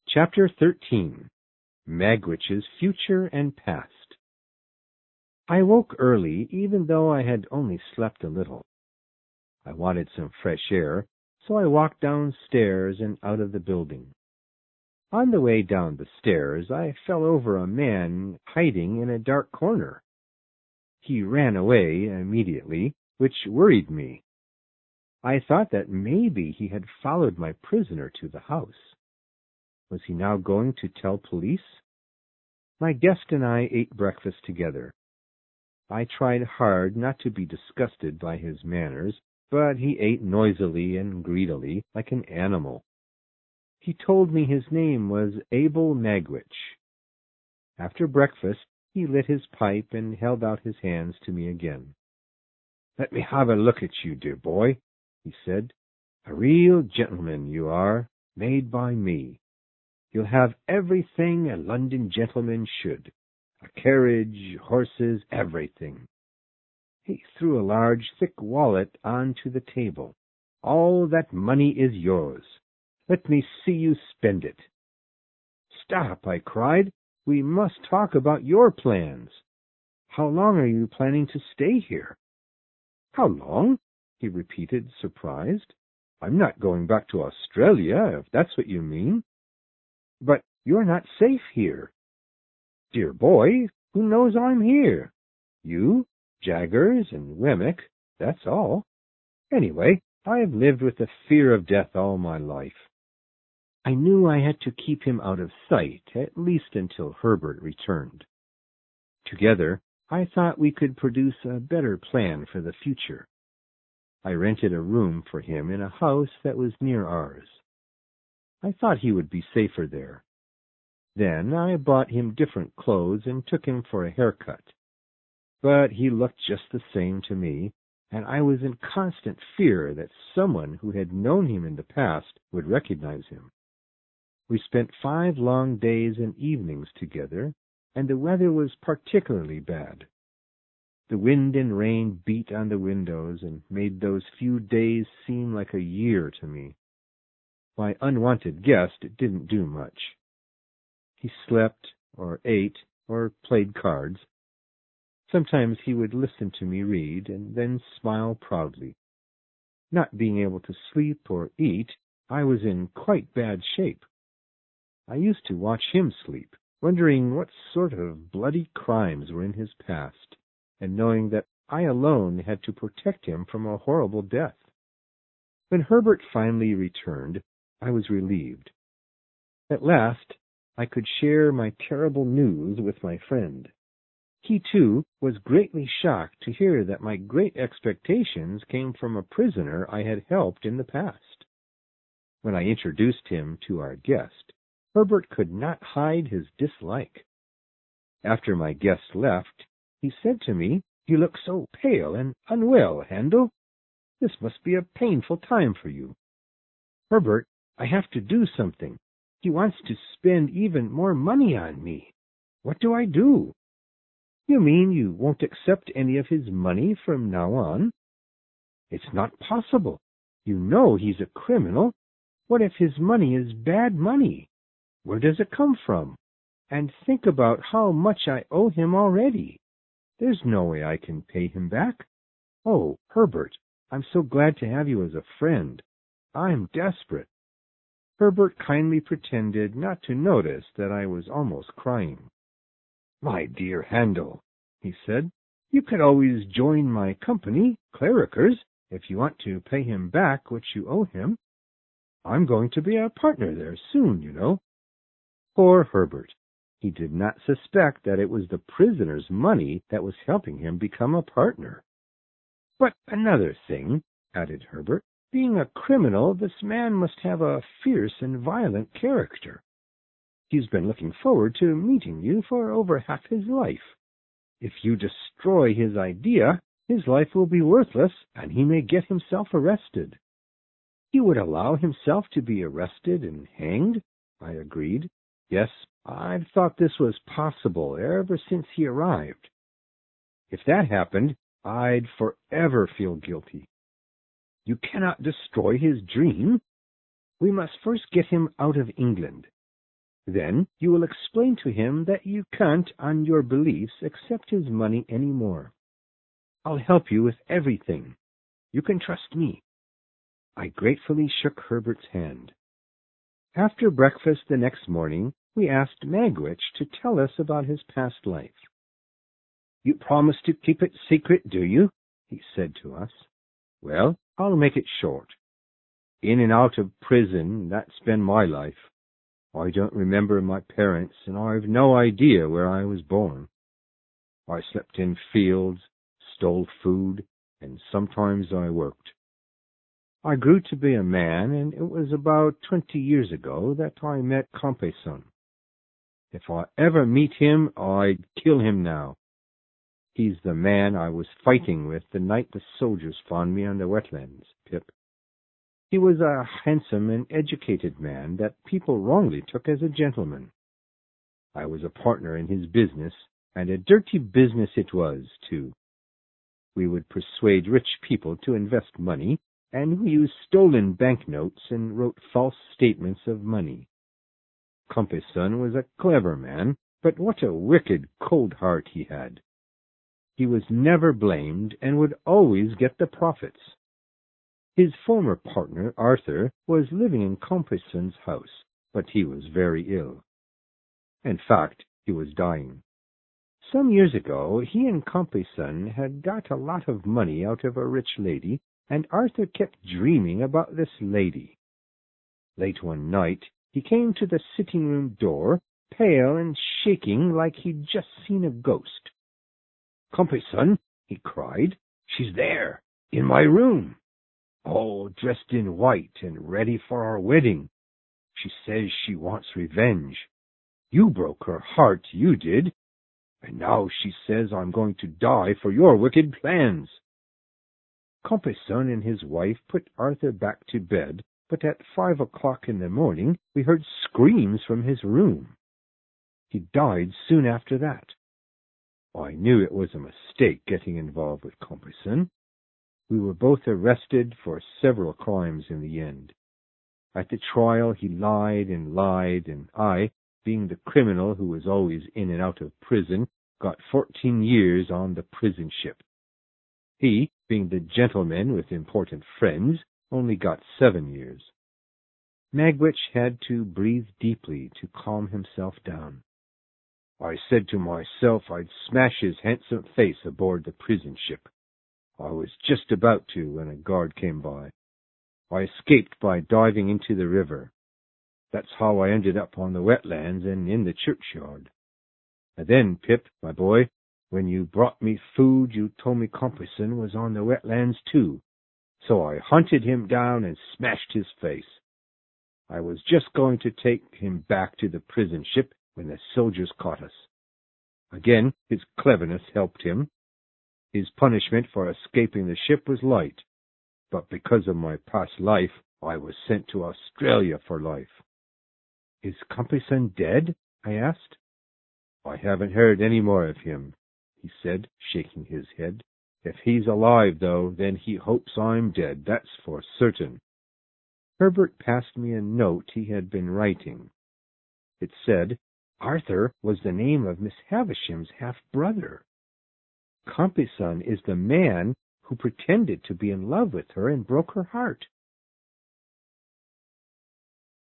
Chapter 13. Magwitch's Future and Past. I woke early, even though I had only slept a little. I wanted some fresh air, so I walked downstairs and out of the building. On the way down the stairs, I fell over a man hiding in a dark corner. He ran away immediately, which worried me. I thought that maybe he had followed my prisoner to the house. Was he now going to tell police? My guest and I ate breakfast together. I tried hard not to be disgusted by his manners, but he ate noisily and greedily, like an animal. He told me his name was Abel Magwitch. After breakfast, he lit his pipe and held out his hands to me again. "Let me have a look at you, dear boy," he said. "A real gentleman you are, made by me. You'll have everything a London gentleman should. A carriage, horses, everything." He threw a large, thick wallet onto the table. "All that money is yours. Let me see you spend it." "Stop," I cried. "We must talk about your plans. How long are you planning to stay here?" "How long?" he repeated, surprised. "I'm not going back to Australia, if that's what you mean." "But you're not safe here." "Dear boy, who knows I'm here? You, Jaggers, and Wemmick, that's all. Anyway, I've lived with the fear of death all my life." I knew I had to keep him out of sight, at least until Herbert returned. Together, I thought we could produce a better plan for the future. I rented a room for him in a house that was near ours. I thought he would be safer there. Then I bought him different clothes and took him for a haircut. But he looked just the same to me, and I was in constant fear that someone who had known him in the past would recognize him. We spent 5 long days and evenings together, and the weather was particularly bad. The wind and rain beat on the windows and made those few days seem like a year to me. My unwanted guest didn't do much. He slept, or ate, or played cards. Sometimes he would listen to me read, and then smile proudly. Not being able to sleep or eat, I was in quite bad shape. I used to watch him sleep, wondering what sort of bloody crimes were in his past, and knowing that I alone had to protect him from a horrible death. When Herbert finally returned, I was relieved. At last, I could share my terrible news with my friend. He, too, was greatly shocked to hear that my great expectations came from a prisoner I had helped in the past. When I introduced him to our guest, Herbert could not hide his dislike. After my guest left, he said to me, "You look so pale and unwell, Handel. This must be a painful time for you." "Herbert, I have to do something. He wants to spend even more money on me. What do I do?" "You mean you won't accept any of his money from now on?" "It's not possible. You know he's a criminal. What if his money is bad money? Where does it come from? And think about how much I owe him already. There's no way I can pay him back. Oh, Herbert, I'm so glad to have you as a friend. I'm desperate." Herbert kindly pretended not to notice that I was almost crying. "My dear Handel," he said, "you could always join my company, Clarriker's, if you want to pay him back what you owe him. I'm going to be a partner there soon, you know." Poor Herbert! He did not suspect that it was the prisoner's money that was helping him become a partner. "But another thing," added Herbert. "Being a criminal, this man must have a fierce and violent character. He's been looking forward to meeting you for over half his life. If you destroy his idea, his life will be worthless, and he may get himself arrested." "He would allow himself to be arrested and hanged?" I agreed. "Yes, I've thought this was possible ever since he arrived. If that happened, I'd forever feel guilty." "You cannot destroy his dream. We must first get him out of England. Then you will explain to him that you can't, on your beliefs, accept his money any more. I'll help you with everything. You can trust me." I gratefully shook Herbert's hand. After breakfast the next morning, we asked Magwitch to tell us about his past life. "You promise to keep it secret, do you?" he said to us. "Well, I'll make it short. In and out of prison, that's been my life. I don't remember my parents, and I've no idea where I was born. I slept in fields, stole food, and sometimes I worked. I grew to be a man, and it was about 20 years ago that I met Compeyson. If I ever meet him, I'd kill him now. He's the man I was fighting with the night the soldiers found me on the wetlands, Pip. He was a handsome and educated man that people wrongly took as a gentleman. I was a partner in his business, and a dirty business it was, too. We would persuade rich people to invest money, and we used stolen banknotes and wrote false statements of money. Compeyson was a clever man, but what a wicked, cold heart he had. He was never blamed and would always get the profits. His former partner, Arthur, was living in Compeyson's house, but he was very ill. In fact, he was dying. Some years ago, he and Compeyson had got a lot of money out of a rich lady, and Arthur kept dreaming about this lady. Late one night, he came to the sitting-room door, pale and shaking like he'd just seen a ghost. "Compeyson," he cried, "she's there, in my room. All dressed in white and ready for our wedding. She says she wants revenge. You broke her heart, you did. And now she says I'm going to die for your wicked plans." Compeyson and his wife put Arthur back to bed, but at 5 o'clock in the morning we heard screams from his room. He died soon after that. I knew it was a mistake getting involved with Compeyson. We were both arrested for several crimes in the end. At the trial he lied, and I, being the criminal who was always in and out of prison, got 14 years on the prison ship. He, being the gentleman with important friends, only got 7 years. Magwitch had to breathe deeply to calm himself down. I said to myself I'd smash his handsome face aboard the prison ship. I was just about to when a guard came by. I escaped by diving into the river. That's how I ended up on the wetlands and in the churchyard. And then, Pip, my boy, when you brought me food, you told me Compeyson was on the wetlands too. So I hunted him down and smashed his face. I was just going to take him back to the prison ship when the soldiers caught us. Again, his cleverness helped him. His punishment for escaping the ship was light, but because of my past life, I was sent to Australia for life. Is Compeyson dead? I asked. I haven't heard any more of him, he said, shaking his head. If he's alive, though, then he hopes I'm dead, that's for certain. Herbert passed me a note he had been writing. It said, Arthur was the name of Miss Havisham's half-brother. Compeyson is the man who pretended to be in love with her and broke her heart.